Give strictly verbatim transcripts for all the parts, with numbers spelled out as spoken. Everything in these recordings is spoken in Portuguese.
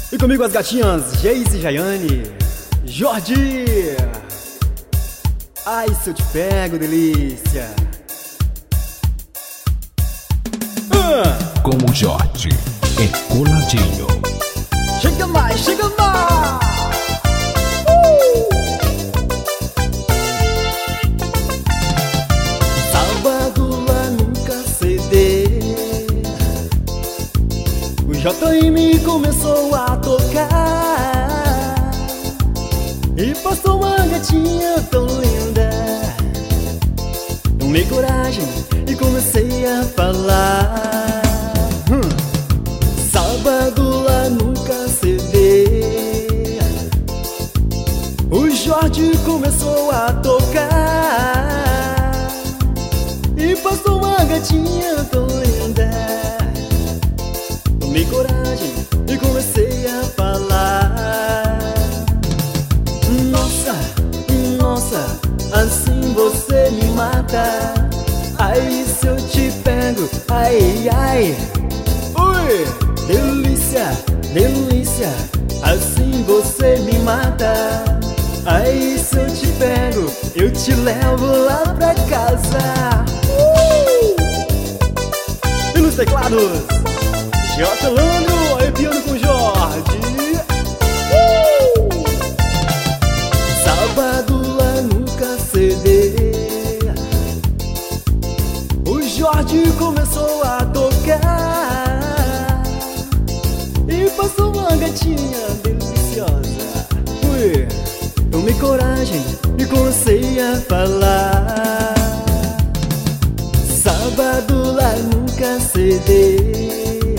E comigo as gatinhas Geise, Jaiane, Jordi. Ai, se eu te pego, delícia. ah. Com o Jordi é coladinho. Chega mais, chega mais. uh. Sábado lá nunca ceder, o J M começou a tocar e passou uma gatinha tão linda. Tomei coragem e comecei a falar. hum. Sábado lá nunca ceder, o Jordi começou a tocar e passou uma gatinha tão linda. Tomei coragem e comecei a falar. Nossa, nossa, assim você me mata. Ai, se eu te pego, ai, ai. Ui, delícia, delícia, assim você me mata. Ai, se eu te pego, eu te levo lá pra casa. uh! E nos teclados, J. Landro, arrepiando com Jordi. uh! Sábado lá nunca ceder, o Jordi começou a tocar e passou uma gatinha deliciosa. Ui, tomei coragem e comecei a falar. Sábado lá nunca ceder,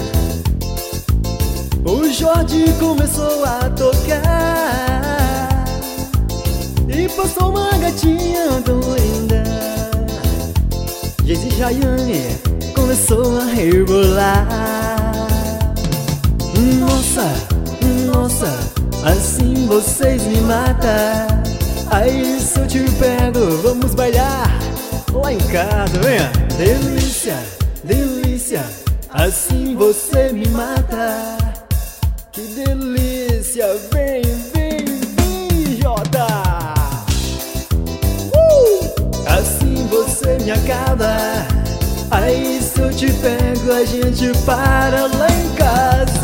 o Jordi começou a tocar e passou uma gatinha tão linda. Geise e Jaiane começou a rebolar. Nossa, nossa, assim vocês me matam. Aí se eu te pego, vamos bailar lá em casa, venha. Delícia, delícia, assim você me mata. Que delícia, vem, vem, vem, Jota. uh! Assim você me acaba. Aí se eu te pego, a gente para lá em casa.